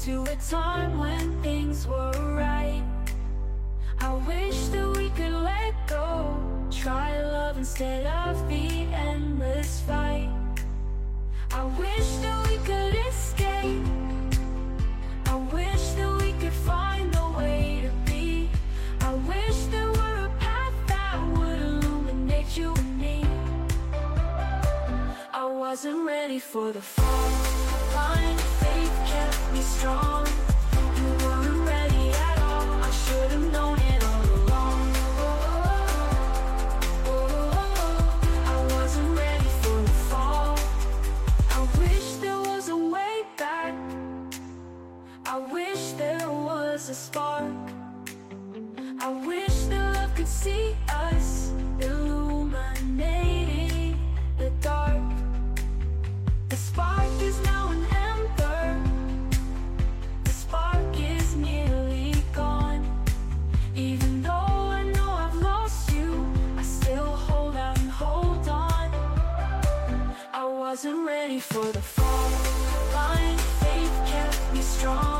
to a time when things were right. I wish that we could let go, try love instead of the endless fight. I wish that we could escape, I wish that we could find a way to be. I wish there were a path that would illuminate you and me. I wasn't ready for the fall. Blind faith kept me strong. You weren't ready at all. I should have known it all along. I wasn't ready for the fall. I wish there was a way back. I wish there was a spark. I wish that love could see us, illuminating the dark. The spark is now an ember. The spark is nearly gone. Even though I know I've lost you, I still hold out and hold on. I wasn't ready for the fall. Blind faith kept me strong.